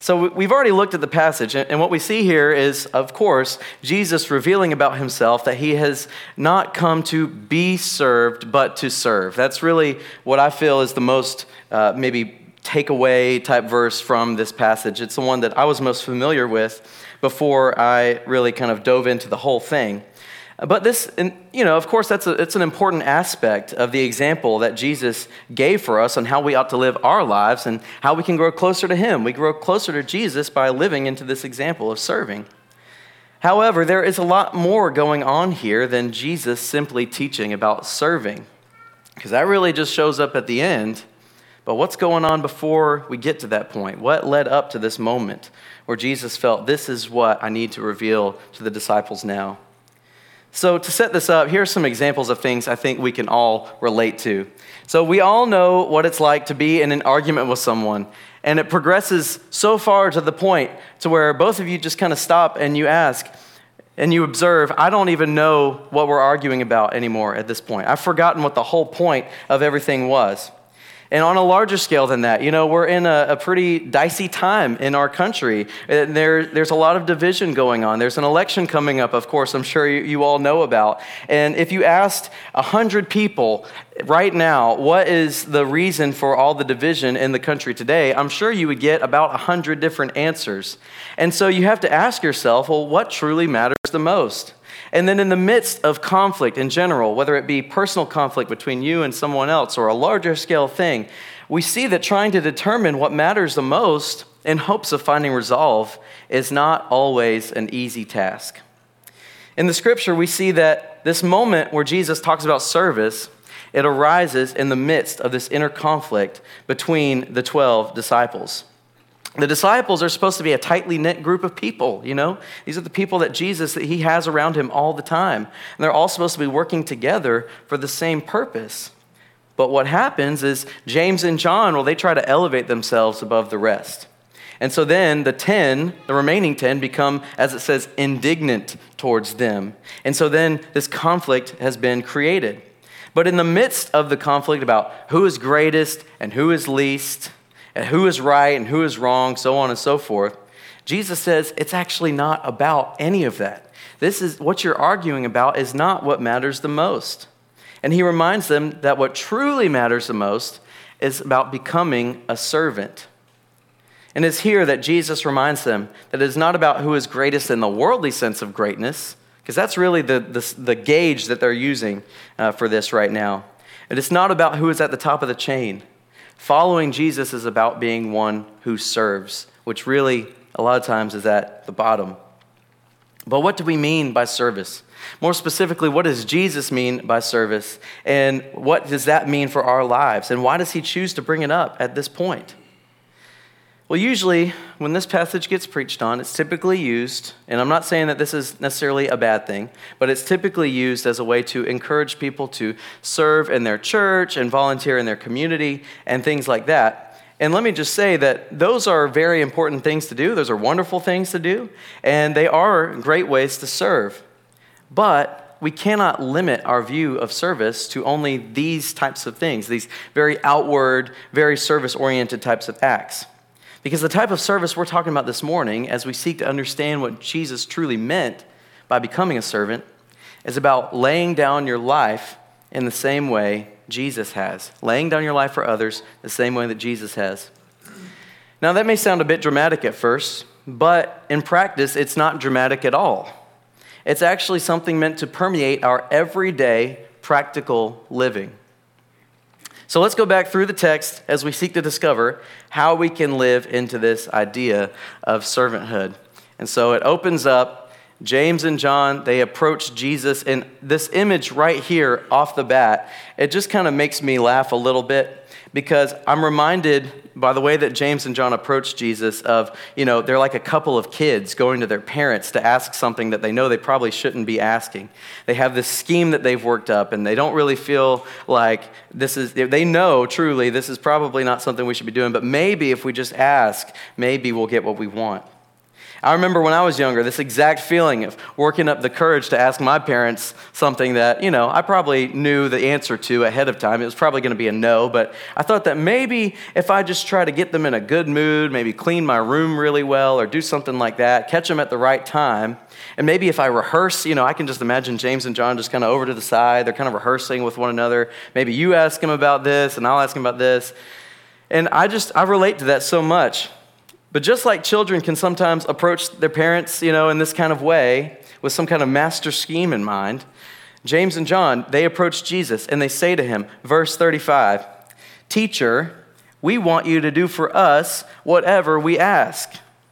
So we've already looked at the passage, and what we see here is, of course, Jesus revealing about himself that he has not come to be served, but to serve. That's really what I feel is the most maybe takeaway type verse from this passage. It's the one that I was most familiar with before I really kind of dove into the whole thing. But this, of course, it's an important aspect of the example that Jesus gave for us on how we ought to live our lives and how we can grow closer to him. We grow closer to Jesus by living into this example of serving. However, there is a lot more going on here than Jesus simply teaching about serving, because that really just shows up at the end. But what's going on before we get to that point? What led up to this moment where Jesus felt, this is what I need to reveal to the disciples now? So to set this up, here are some examples of things I think we can all relate to. So we all know what it's like to be in an argument with someone, and it progresses so far to the point to where both of you just kind of stop and you ask, and you observe, I don't even know what we're arguing about anymore at this point. I've forgotten what the whole point of everything was. And on a larger scale than that, we're in a pretty dicey time in our country. There's a lot of division going on. There's an election coming up, of course, I'm sure you all know about. And if you asked 100 people right now, what is the reason for all the division in the country today, I'm sure you would get about 100 different answers. And so you have to ask yourself, well, what truly matters the most? And then in the midst of conflict in general, whether it be personal conflict between you and someone else or a larger scale thing, we see that trying to determine what matters the most in hopes of finding resolve is not always an easy task. In the scripture, we see that this moment where Jesus talks about service, it arises in the midst of this inner conflict between the 12 disciples. The disciples are supposed to be a tightly knit group of people, These are the people that he has around him all the time. And they're all supposed to be working together for the same purpose. But what happens is James and John, they try to elevate themselves above the rest. And so then the remaining 10 become, as it says, indignant towards them. And so then this conflict has been created. But in the midst of the conflict about who is greatest and who is least, and who is right and who is wrong, so on and so forth, Jesus says it's actually not about any of that. This is what you're arguing about is not what matters the most. And he reminds them that what truly matters the most is about becoming a servant. And it's here that Jesus reminds them that it is not about who is greatest in the worldly sense of greatness, because that's really the gauge that they're using for this right now. And it's not about who is at the top of the chain. Following Jesus is about being one who serves, which really a lot of times is at the bottom. But what do we mean by service? More specifically, what does Jesus mean by service? And what does that mean for our lives? And why does he choose to bring it up at this point? Well, usually when this passage gets preached on, it's typically used, and I'm not saying that this is necessarily a bad thing, but it's typically used as a way to encourage people to serve in their church and volunteer in their community and things like that. And let me just say that those are very important things to do. Those are wonderful things to do, and they are great ways to serve. But we cannot limit our view of service to only these types of things, these very outward, very service-oriented types of acts. Because the type of service we're talking about this morning, as we seek to understand what Jesus truly meant by becoming a servant, is about laying down your life in the same way Jesus has. Laying down your life for others the same way that Jesus has. Now, that may sound a bit dramatic at first, but in practice, it's not dramatic at all. It's actually something meant to permeate our everyday practical living. So let's go back through the text as we seek to discover how we can live into this idea of servanthood. And so it opens up, James and John, they approach Jesus, and this image right here off the bat, it just kind of makes me laugh a little bit because I'm reminded by the way that James and John approach Jesus of, they're like a couple of kids going to their parents to ask something that they know they probably shouldn't be asking. They have this scheme that they've worked up, and they don't really feel like they know truly this is probably not something we should be doing, but maybe if we just ask, maybe we'll get what we want. I remember when I was younger, this exact feeling of working up the courage to ask my parents something that, I probably knew the answer to ahead of time. It was probably going to be a no, but I thought that maybe if I just try to get them in a good mood, maybe clean my room really well or do something like that, catch them at the right time, and maybe if I rehearse, I can just imagine James and John just kind of over to the side. They're kind of rehearsing with one another. Maybe you ask them about this, and I'll ask them about this. And I relate to that so much. But just like children can sometimes approach their parents, in this kind of way, with some kind of master scheme in mind, James and John, they approach Jesus and they say to him, verse 35, "Teacher, we want you to do for us whatever we ask."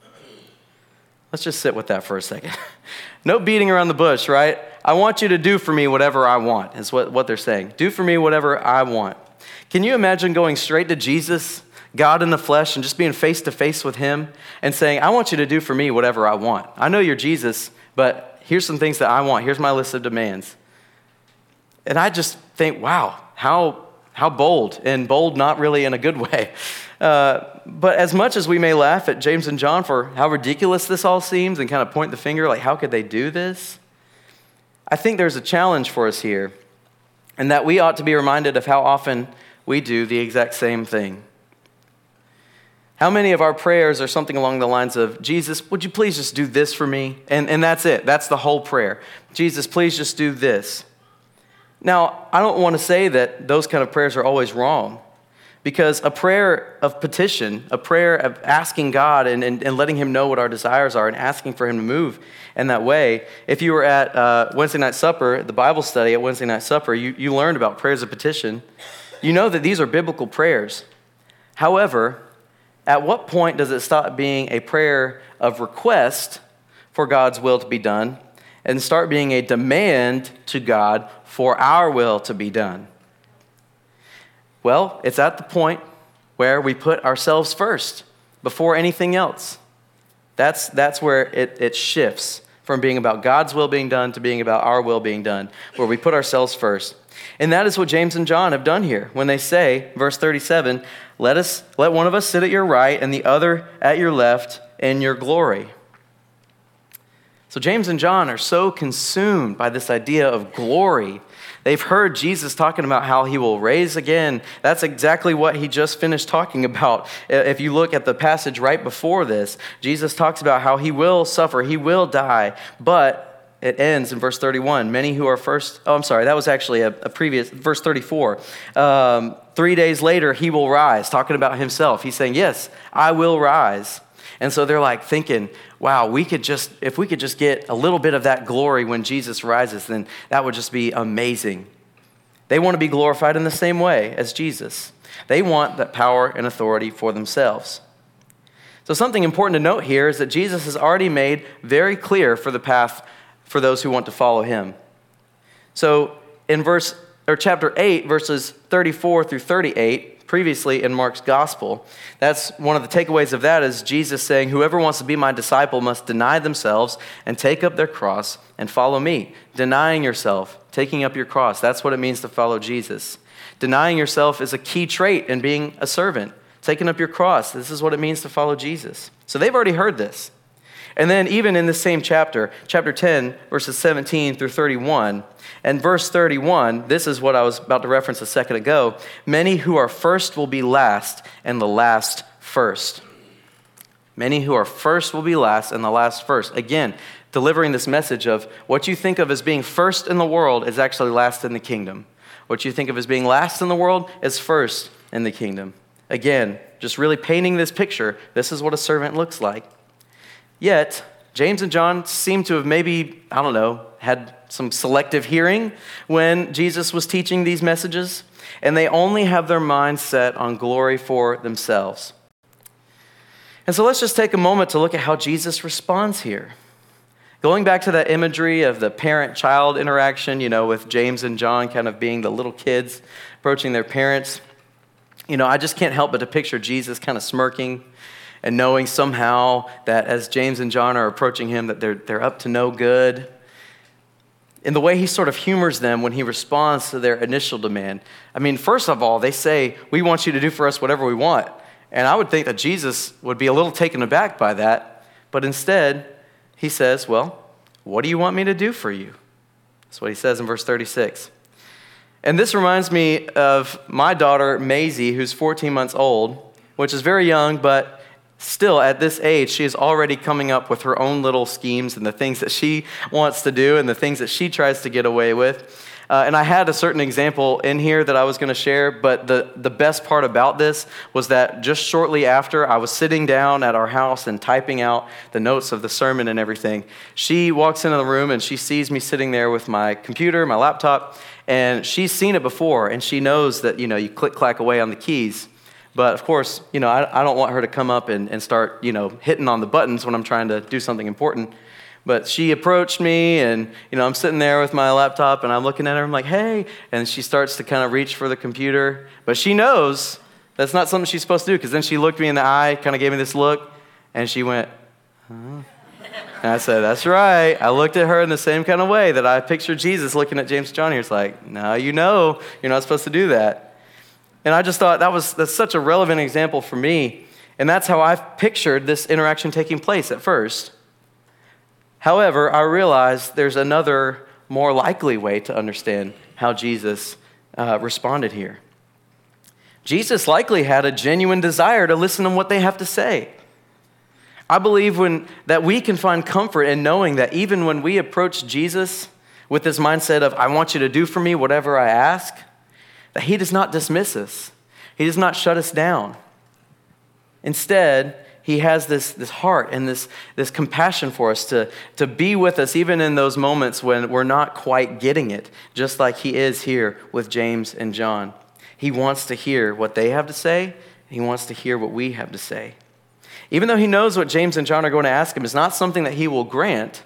Let's just sit with that for a second. No beating around the bush, right? I want you to do for me whatever I want, is what they're saying. Do for me whatever I want. Can you imagine going straight to Jesus, God in the flesh, and just being face to face with him and saying, I want you to do for me whatever I want. I know you're Jesus, but here's some things that I want. Here's my list of demands. And I just think, wow, how bold, and bold not really in a good way. But as much as we may laugh at James and John for how ridiculous this all seems and kind of point the finger, like how could they do this? I think there's a challenge for us here, and that we ought to be reminded of how often we do the exact same thing. How many of our prayers are something along the lines of, Jesus, would you please just do this for me? And that's it. That's the whole prayer. Jesus, please just do this. Now, I don't want to say that those kind of prayers are always wrong, because a prayer of petition, a prayer of asking God and letting him know what our desires are and asking for him to move in that way. If you were at Wednesday night supper, the Bible study at Wednesday night supper, you learned about prayers of petition. You know that these are biblical prayers. However, at what point does it stop being a prayer of request for God's will to be done and start being a demand to God for our will to be done? Well, it's at the point where we put ourselves first before anything else. That's where it shifts from being about God's will being done to being about our will being done, where we put ourselves first. And that is what James and John have done here when they say, verse 37, let one of us sit at your right and the other at your left in your glory. So James and John are so consumed by this idea of glory. They've heard Jesus talking about how he will raise again. That's exactly what he just finished talking about. If you look at the passage right before this, Jesus talks about how he will suffer, he will die, but it ends in verse 31. Many who are first, that was actually a previous, verse 34. 3 days later, he will rise, talking about himself. He's saying, yes, I will rise. And so they're like thinking, wow, if we could just get a little bit of that glory when Jesus rises, then that would just be amazing. They want to be glorified in the same way as Jesus. They want that power and authority for themselves. So something important to note here is that Jesus has already made very clear for the path for those who want to follow him. So in chapter 8, verses 34 through 38, previously in Mark's gospel, that's one of the takeaways of that is Jesus saying, whoever wants to be my disciple must deny themselves and take up their cross and follow me. Denying yourself, taking up your cross, that's what it means to follow Jesus. Denying yourself is a key trait in being a servant. Taking up your cross, this is what it means to follow Jesus. So they've already heard this. And then even in the same chapter 10, verses 17 through 31, and verse 31, this is what I was about to reference a second ago. Many who are first will be last, and the last first. Many who are first will be last, and the last first. Again, delivering this message of what you think of as being first in the world is actually last in the kingdom. What you think of as being last in the world is first in the kingdom. Again, just really painting this picture. This is what a servant looks like. Yet, James and John seem to have maybe, had some selective hearing when Jesus was teaching these messages, and they only have their minds set on glory for themselves. And so let's just take a moment to look at how Jesus responds here. Going back to that imagery of the parent-child interaction, with James and John kind of being the little kids approaching their parents, I just can't help but to picture Jesus kind of smirking and knowing somehow that as James and John are approaching him, that they're up to no good. In the way he sort of humors them when he responds to their initial demand. First of all, they say, we want you to do for us whatever we want. And I would think that Jesus would be a little taken aback by that. but instead he says, well, what do you want me to do for you? That's what he says in verse 36. And this reminds me of my daughter, Maisie, who's 14 months old, which is very young, but still at this age, she is already coming up with her own little schemes and the things that she wants to do and the things that she tries to get away with. And I had a certain example in here that I was going to share, but the best part about this was that just shortly after I was sitting down at our house and typing out the notes of the sermon and everything, she walks into the room and she sees me sitting there with my computer, my laptop, and she's seen it before, and she knows that, you click-clack away on the keys. But of course, I don't want her to come up and start, hitting on the buttons when I'm trying to do something important. But she approached me, and, I'm sitting there with my laptop, and I'm looking at her, I'm like, hey, and she starts to kind of reach for the computer. But she knows that's not something she's supposed to do, because then she looked me in the eye, kind of gave me this look, and she went, huh? And I said, that's right. I looked at her in the same kind of way that I pictured Jesus looking at James and John here. It's like, no, you're not supposed to do that. And I just thought that's such a relevant example for me, and that's how I've pictured this interaction taking place at first. However, I realized there's another more likely way to understand how Jesus responded here. Jesus likely had a genuine desire to listen to what they have to say. I believe that we can find comfort in knowing that even when we approach Jesus with this mindset of, I want you to do for me whatever I ask, that he does not dismiss us. He does not shut us down. Instead, he has this heart and this compassion for us to be with us even in those moments when we're not quite getting it, just like he is here with James and John. He wants to hear what they have to say. He wants to hear what we have to say. Even though he knows what James and John are going to ask him is not something that he will grant,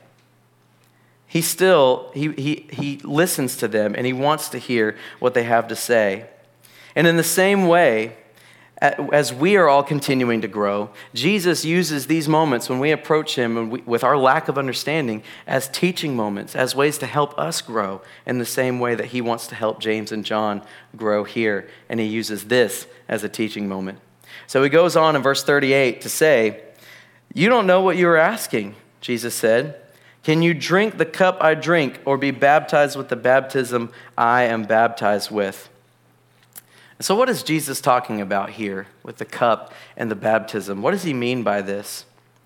he listens to them and he wants to hear what they have to say. And in the same way, as we are all continuing to grow, Jesus uses these moments when we approach him with our lack of understanding as teaching moments, as ways to help us grow in the same way that he wants to help James and John grow here. And he uses this as a teaching moment. So he goes on in verse 38 to say, you don't know what you are asking, Jesus said. Can you drink the cup I drink or be baptized with the baptism I am baptized with? So what is Jesus talking about here with the cup and the baptism? What does he mean by this?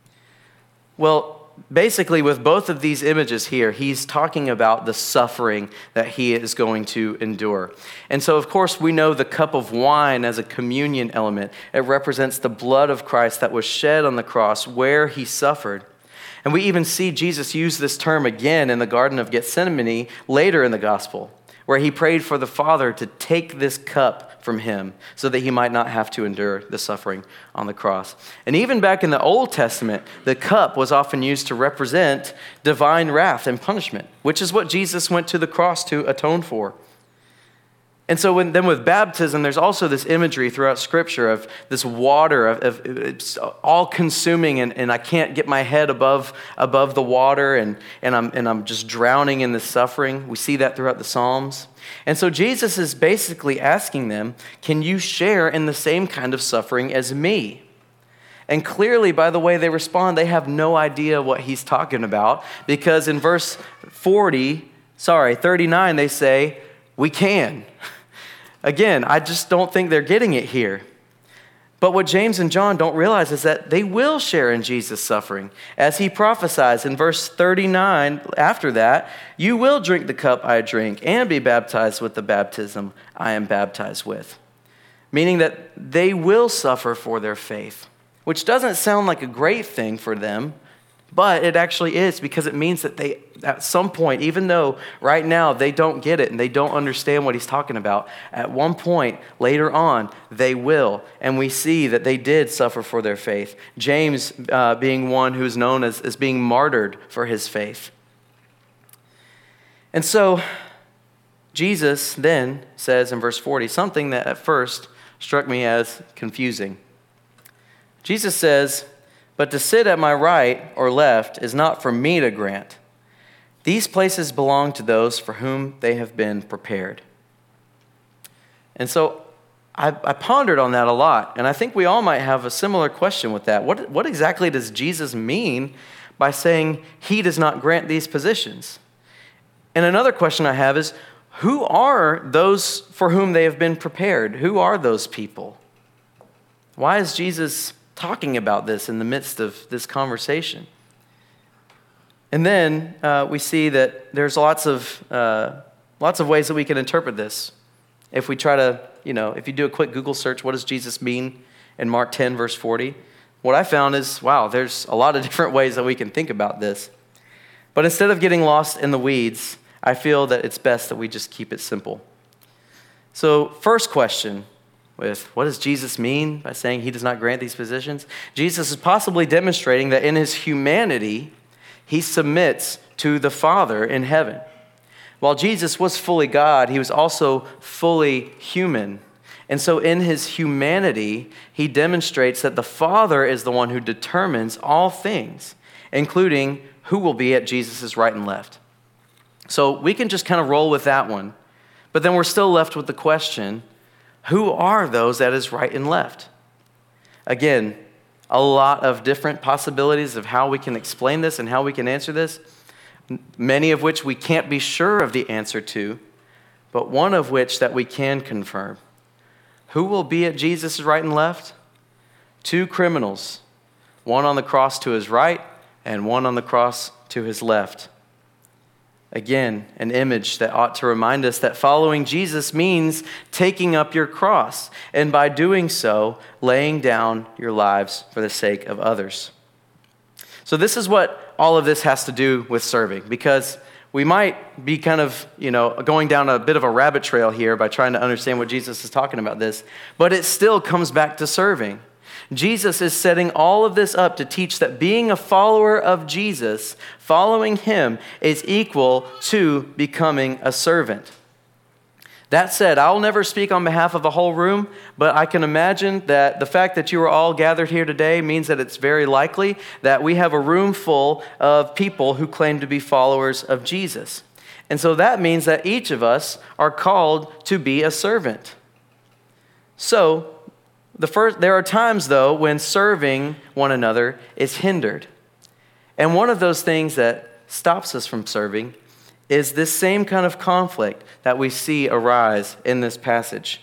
Well, basically with both of these images here, he's talking about the suffering that he is going to endure. And so, of course, we know the cup of wine as a communion element. It represents the blood of Christ that was shed on the cross where he suffered. And we even see Jesus use this term again in the Garden of Gethsemane later in the gospel, where he prayed for the Father to take this cup from him so that he might not have to endure the suffering on the cross. And even back in the Old Testament, the cup was often used to represent divine wrath and punishment, which is what Jesus went to the cross to atone for. And so then with baptism, there's also this imagery throughout Scripture of this water, of it's all-consuming, and I can't get my head above the water, and I'm just drowning in the suffering. We see that throughout the Psalms. And so Jesus is basically asking them, can you share in the same kind of suffering as me? And clearly, by the way they respond, they have no idea what he's talking about, because in verse 39, they say, we can. Again, I just don't think they're getting it here. But what James and John don't realize is that they will share in Jesus' suffering. As he prophesies in verse 39, after that, you will drink the cup I drink and be baptized with the baptism I am baptized with. Meaning that they will suffer for their faith, which doesn't sound like a great thing for them, but it actually is, because it means that they, at some point, even though right now they don't get it and they don't understand what he's talking about, at one point later on, they will. And we see that they did suffer for their faith. James being one who's known as being martyred for his faith. And so Jesus then says in verse 40 something that at first struck me as confusing. Jesus says, but to sit at my right or left is not for me to grant. These places belong to those for whom they have been prepared. And so I pondered on that a lot, and I think we all might have a similar question with that. What exactly does Jesus mean by saying he does not grant these positions? And another question I have is, who are those for whom they have been prepared? Who are those people? Why is Jesus talking about this in the midst of this conversation? And then we see that there's lots of ways that we can interpret this. If we try to, if you do a quick Google search, what does Jesus mean in Mark 10, verse 40? What I found is, wow, there's a lot of different ways that we can think about this. But instead of getting lost in the weeds, I feel that it's best that we just keep it simple. So first question with what does Jesus mean by saying he does not grant these positions? Jesus is possibly demonstrating that in his humanity, he submits to the Father in heaven. While Jesus was fully God, he was also fully human. And so in his humanity, he demonstrates that the Father is the one who determines all things, including who will be at Jesus' right and left. So we can just kind of roll with that one. But then we're still left with the question, who are those at his right and left? Again, a lot of different possibilities of how we can explain this and how we can answer this, many of which we can't be sure of the answer to, but one of which that we can confirm. Who will be at Jesus' right and left? Two criminals, one on the cross to his right and one on the cross to his left. Again, an image that ought to remind us that following Jesus means taking up your cross, and by doing so, laying down your lives for the sake of others. So this is what all of this has to do with serving, because we might be kind of, going down a bit of a rabbit trail here by trying to understand what Jesus is talking about this, but it still comes back to serving. Jesus is setting all of this up to teach that being a follower of Jesus, following him, is equal to becoming a servant. That said, I'll never speak on behalf of the whole room, but I can imagine that the fact that you are all gathered here today means that it's very likely that we have a room full of people who claim to be followers of Jesus. And so that means that each of us are called to be a servant. So, there are times, though, when serving one another is hindered. And one of those things that stops us from serving is this same kind of conflict that we see arise in this passage.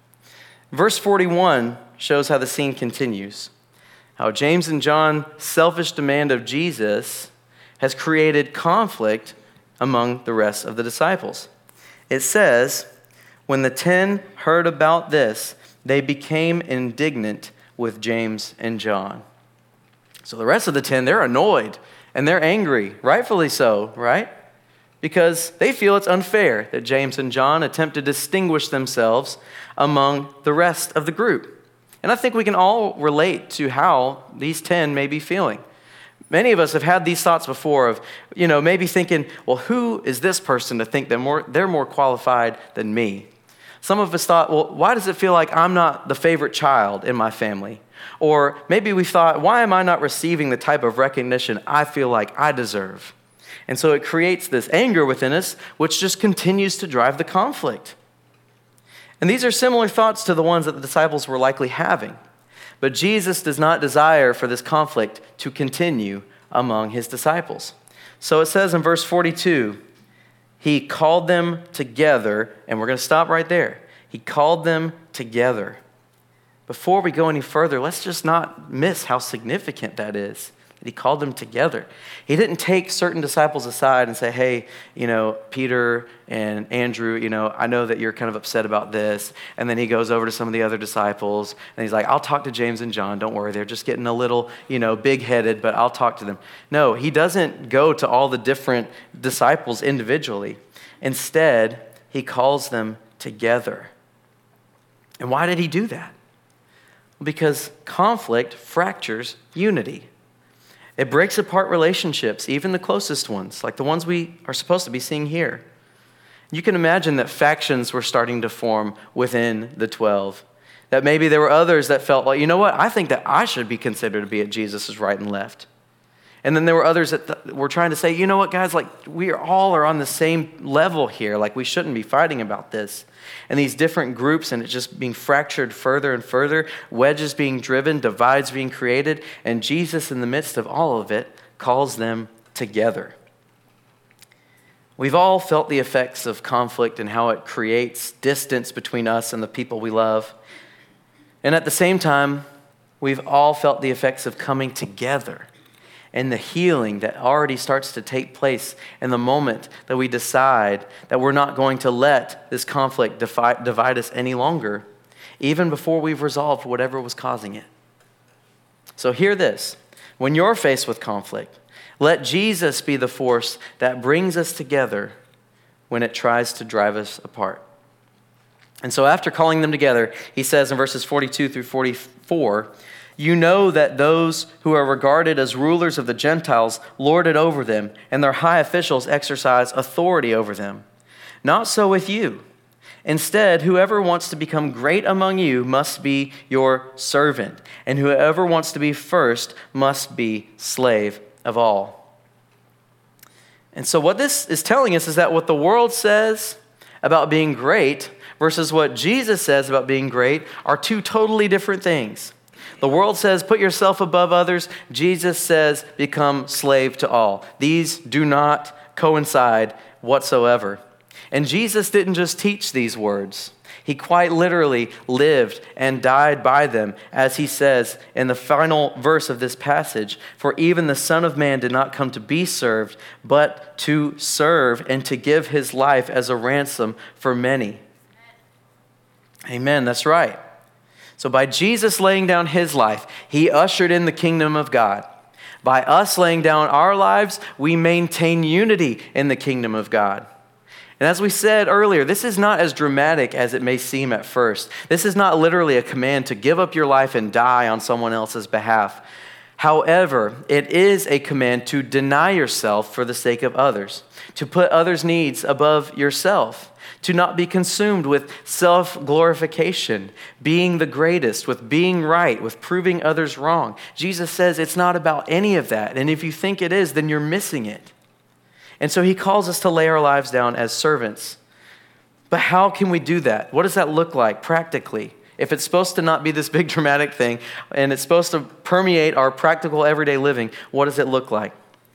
Verse 41 shows how the scene continues. How James and John's selfish demand of Jesus has created conflict among the rest of the disciples. It says, when the 10 heard about this, they became indignant with James and John. So the rest of the 10, they're annoyed and they're angry, rightfully so, right? Because they feel it's unfair that James and John attempt to distinguish themselves among the rest of the group. And I think we can all relate to how these 10 may be feeling. Many of us have had these thoughts before of, maybe thinking, well, who is this person to think they're more qualified than me? Some of us thought, well, why does it feel like I'm not the favorite child in my family? Or maybe we thought, why am I not receiving the type of recognition I feel like I deserve? And so it creates this anger within us, which just continues to drive the conflict. And these are similar thoughts to the ones that the disciples were likely having. But Jesus does not desire for this conflict to continue among his disciples. So it says in verse 42, he called them together, and we're going to stop right there. He called them together. Before we go any further, let's just not miss how significant that is. He called them together. He didn't take certain disciples aside and say, hey, Peter and Andrew, I know that you're kind of upset about this. And then he goes over to some of the other disciples and he's like, I'll talk to James and John. Don't worry. They're just getting a little, big-headed, but I'll talk to them. No, he doesn't go to all the different disciples individually. Instead, he calls them together. And why did he do that? Because conflict fractures unity. It breaks apart relationships, even the closest ones, like the ones we are supposed to be seeing here. You can imagine that factions were starting to form within the 12. That maybe there were others that felt like, I think that I should be considered to be at Jesus' right and left. And then there were others that were trying to say, you know what, guys, like we all are on the same level here. Like we shouldn't be fighting about this. And these different groups, and it's just being fractured further and further, wedges being driven, divides being created, and Jesus in the midst of all of it calls them together. We've all felt the effects of conflict and how it creates distance between us and the people we love. And at the same time, we've all felt the effects of coming together and the healing that already starts to take place in the moment that we decide that we're not going to let this conflict divide us any longer, even before we've resolved whatever was causing it. So hear this. When you're faced with conflict, let Jesus be the force that brings us together when it tries to drive us apart. And so after calling them together, he says in verses 42 through 44, you know that those who are regarded as rulers of the Gentiles lord it over them, and their high officials exercise authority over them. Not so with you. Instead, whoever wants to become great among you must be your servant, and whoever wants to be first must be slave of all. And so what this is telling us is that what the world says about being great versus what Jesus says about being great are two totally different things. The world says, put yourself above others. Jesus says, become slave to all. These do not coincide whatsoever. And Jesus didn't just teach these words. He quite literally lived and died by them, as he says in the final verse of this passage, for even the Son of Man did not come to be served, but to serve and to give his life as a ransom for many. Amen, that's right. So by Jesus laying down his life, he ushered in the kingdom of God. By us laying down our lives, we maintain unity in the kingdom of God. And as we said earlier, this is not as dramatic as it may seem at first. This is not literally a command to give up your life and die on someone else's behalf. However, it is a command to deny yourself for the sake of others, to put others' needs above yourself, to not be consumed with self-glorification, being the greatest, with being right, with proving others wrong. Jesus says it's not about any of that. And if you think it is, then you're missing it. And so he calls us to lay our lives down as servants. But how can we do that? What does that look like practically? If it's supposed to not be this big dramatic thing and it's supposed to permeate our practical everyday living, what does it look like?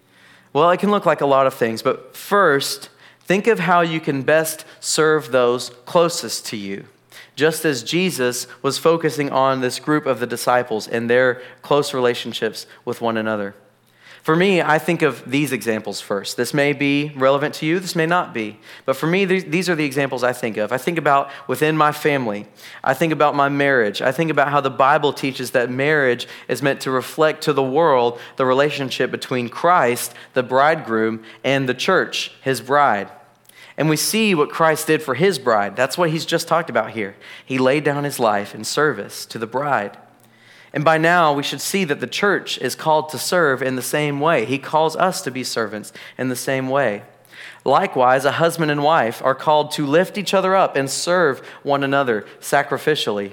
Well, it can look like a lot of things, but first, think of how you can best serve those closest to you, just as Jesus was focusing on this group of the disciples and their close relationships with one another. For me, I think of these examples first. This may be relevant to you, this may not be. But for me, these are the examples I think of. I think about within my family. I think about my marriage. I think about how the Bible teaches that marriage is meant to reflect to the world the relationship between Christ, the bridegroom, and the church, his bride. And we see what Christ did for his bride. That's what he's just talked about here. He laid down his life in service to the bride. And by now, we should see that the church is called to serve in the same way. He calls us to be servants in the same way. Likewise, a husband and wife are called to lift each other up and serve one another sacrificially.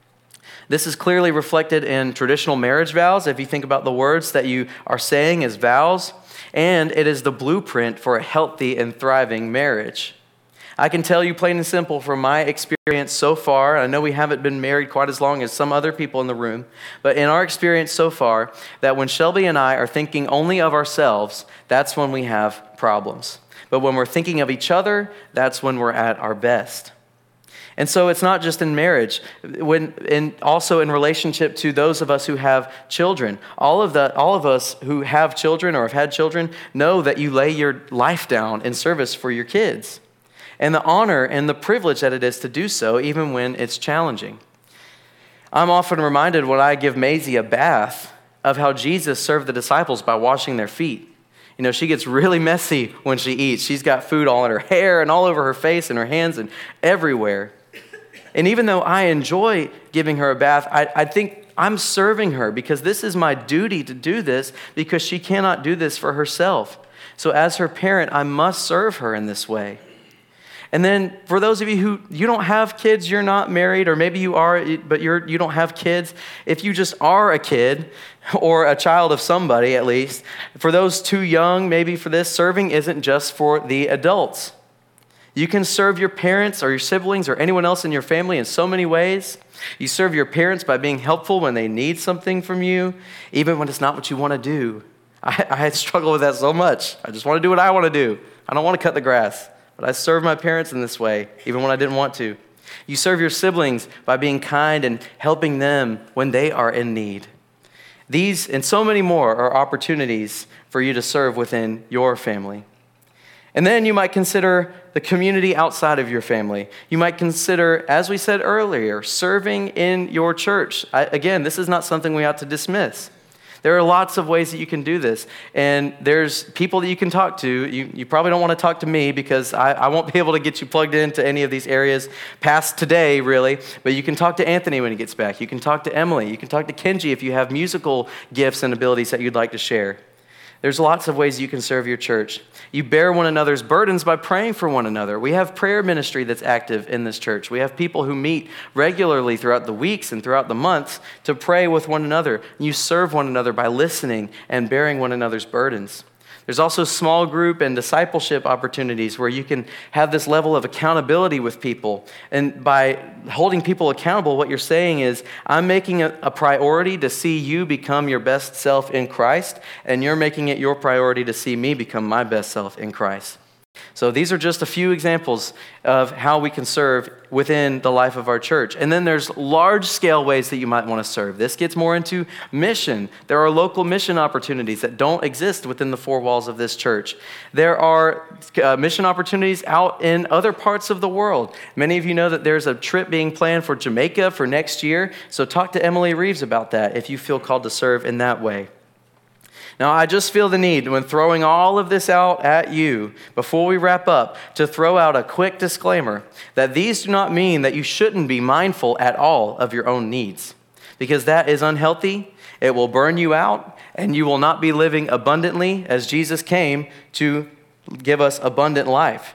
This is clearly reflected in traditional marriage vows, if you think about the words that you are saying as vows, and it is the blueprint for a healthy and thriving marriage. I can tell you plain and simple from my experience so far, I know we haven't been married quite as long as some other people in the room, but in our experience so far, that when Shelby and I are thinking only of ourselves, that's when we have problems. But when we're thinking of each other, that's when we're at our best. And so it's not just in marriage, and also in relationship to those of us who have children. All of us who have children or have had children know that you lay your life down in service for your kids, and the honor and the privilege that it is to do so, even when it's challenging. I'm often reminded when I give Maisie a bath of how Jesus served the disciples by washing their feet. You know, she gets really messy when she eats. She's got food all in her hair and all over her face and her hands and everywhere. And even though I enjoy giving her a bath, I think I'm serving her because this is my duty to do this because she cannot do this for herself. So as her parent, I must serve her in this way. And then for those of you who you don't have kids, you're not married, or maybe you are, but you don't have kids. If you just are a kid or a child of somebody at least, for those too young, maybe for this, serving isn't just for the adults. You can serve your parents or your siblings or anyone else in your family in so many ways. You serve your parents by being helpful when they need something from you, even when it's not what you want to do. I struggle with that so much. I just want to do what I want to do. I don't want to cut the grass. But I served my parents in this way, even when I didn't want to. You serve your siblings by being kind and helping them when they are in need. These and so many more are opportunities for you to serve within your family. And then you might consider the community outside of your family. You might consider, as we said earlier, serving in your church. Again, this is not something we ought to dismiss. There are lots of ways that you can do this. And there's people that you can talk to. You probably don't want to talk to me because I won't be able to get you plugged into any of these areas past today, really. But you can talk to Anthony when he gets back. You can talk to Emily. You can talk to Kenji if you have musical gifts and abilities that you'd like to share. There's lots of ways you can serve your church. You bear one another's burdens by praying for one another. We have prayer ministry that's active in this church. We have people who meet regularly throughout the weeks and throughout the months to pray with one another. You serve one another by listening and bearing one another's burdens. There's also small group and discipleship opportunities where you can have this level of accountability with people. And by holding people accountable, what you're saying is, I'm making a priority to see you become your best self in Christ, and you're making it your priority to see me become my best self in Christ. So these are just a few examples of how we can serve within the life of our church. And then there's large-scale ways that you might want to serve. This gets more into mission. There are local mission opportunities that don't exist within the four walls of this church. There are mission opportunities out in other parts of the world. Many of you know that there's a trip being planned for Jamaica for next year. So talk to Emily Reeves about that if you feel called to serve in that way. Now, I just feel the need, when throwing all of this out at you, before we wrap up, to throw out a quick disclaimer that these do not mean that you shouldn't be mindful at all of your own needs, because that is unhealthy. It will burn you out, and you will not be living abundantly as Jesus came to give us abundant life.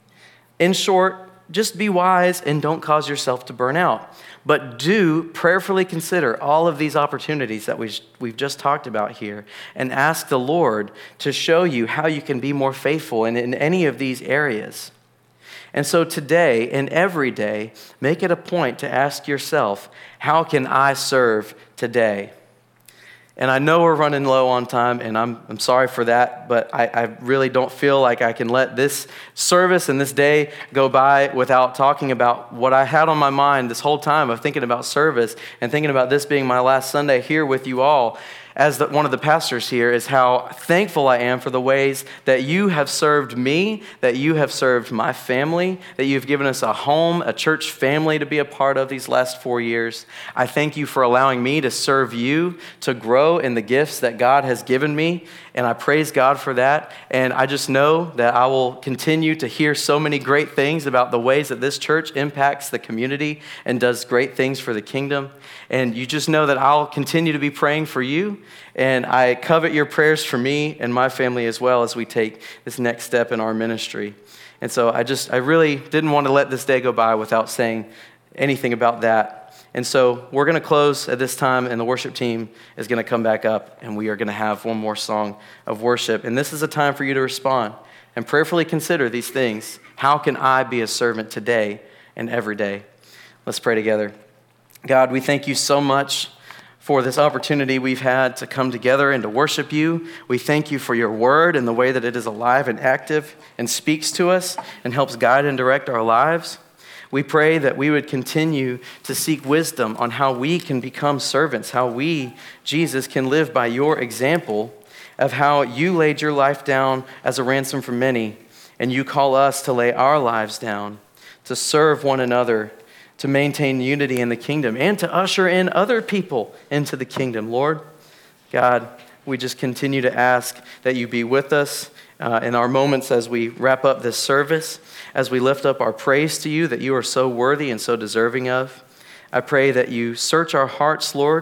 In short, just be wise and don't cause yourself to burn out. But do prayerfully consider all of these opportunities that we've just talked about here and ask the Lord to show you how you can be more faithful in any of these areas. And so today and every day, make it a point to ask yourself, how can I serve today? And I know we're running low on time, and I'm sorry for that, but I really don't feel like I can let this service and this day go by without talking about what I had on my mind this whole time of thinking about service and thinking about this being my last Sunday here with you all. As one of the pastors here, is how thankful I am for the ways that you have served me, that you have served my family, that you've given us a home, a church family to be a part of these last 4 years. I thank you for allowing me to serve you, to grow in the gifts that God has given me, and I praise God for that. And I just know that I will continue to hear so many great things about the ways that this church impacts the community and does great things for the kingdom. And you just know that I'll continue to be praying for you, and I covet your prayers for me and my family as well as we take this next step in our ministry. And so I really didn't want to let this day go by without saying anything about that. And so we're going to close at this time, and the worship team is going to come back up, and we are going to have one more song of worship. And this is a time for you to respond and prayerfully consider these things. How can I be a servant today and every day? Let's pray together. God, we thank you so much for this opportunity we've had to come together and to worship you. We thank you for your word and the way that it is alive and active and speaks to us and helps guide and direct our lives. We pray that we would continue to seek wisdom on how we can become servants, how we, Jesus, can live by your example of how you laid your life down as a ransom for many, and you call us to lay our lives down, to serve one another, to maintain unity in the kingdom, and to usher in other people into the kingdom. Lord, God, we just continue to ask that you be with us in our moments as we wrap up this service, as we lift up our praise to you that you are so worthy and so deserving of. I pray that you search our hearts, Lord.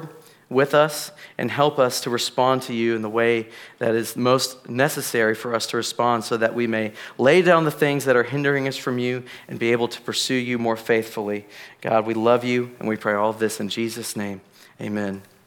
with us and help us to respond to you in the way that is most necessary for us to respond so that we may lay down the things that are hindering us from you and be able to pursue you more faithfully. God, we love you and we pray all of this in Jesus' name. Amen.